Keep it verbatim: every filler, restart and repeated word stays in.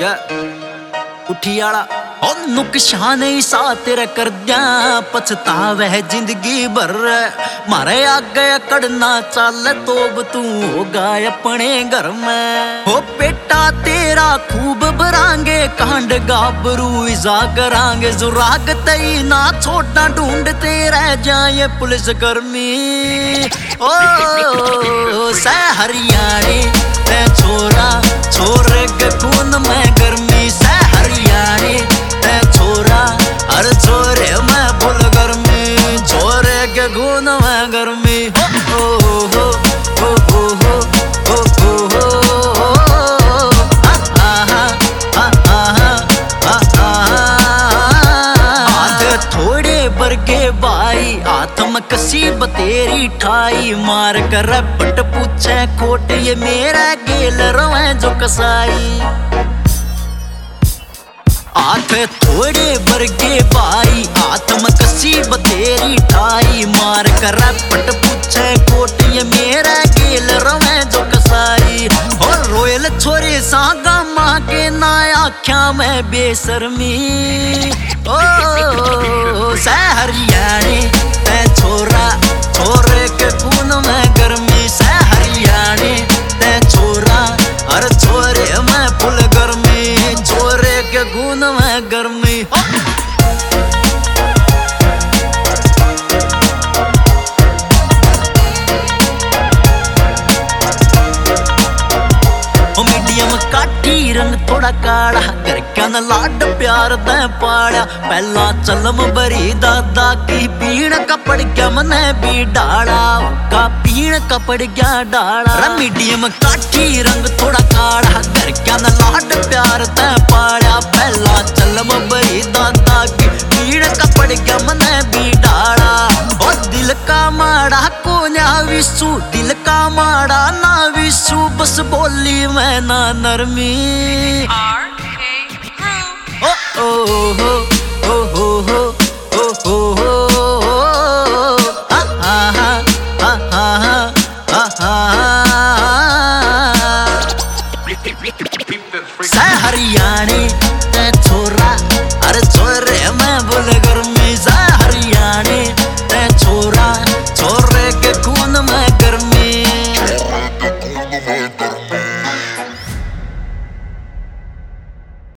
ग उठी आला ओ नुकसान ही सा तेरा कर दिया पछतावे है जिंदगी भर मारे आगे कड़ना चल तो तू होगा अपने घर में हो बेटा तेरा खूब भरांगे कांड गाबरू इजा करांगे जुराग तई ना छोटा ढूंढते रह जाए पुलिस कर्मी ओ सह हरियाणी ते छोरा छोरे के खून में गर्मी सह हरियाणी ते छोरा हर छोरे में फुल गर्मी छोरे के खून में गर्मी हो हो हो हो हो हो हो थोड़े बरगे भाई हाथ में कसी बतेरी ठाई मार कर पट पूछे खोट ये मेरा गेल रोए जो कसाई हाथ थोड़े बरगे भाई हाथ में कसी बतेरी ठाई मार कर पट पूछे खोट ये मेरा गेल रोए जो कसाई और रोयल छोरे सागा माँ के ना आख्या में बेशर्मी ओ सह हरियाणी ते छोरा छोरे के खून में गर्मी सह हरियाणी ते छोरा हर छोरे में फुल गर्मी छोरे के खून में गर्मी काठी रंग थोड़ा काला घर क्या न लाड प्यार तै पाड़ा पहला चलम बरी दादा की पीण कपड़ क्या मने भी डाला का पीण कपड़ क्या डाला मीडियम काठी रंग थोड़ा काला घर क्या न लाड प्यार तै पाड़ा पहला चलम बरी दादा की पीण कपड़ क्या मने भी डाला ओ दिल का माड़ा को ना विसु दिल का माड़ा ना विसु बस बोली मैं ना नरमी ओ ओ हो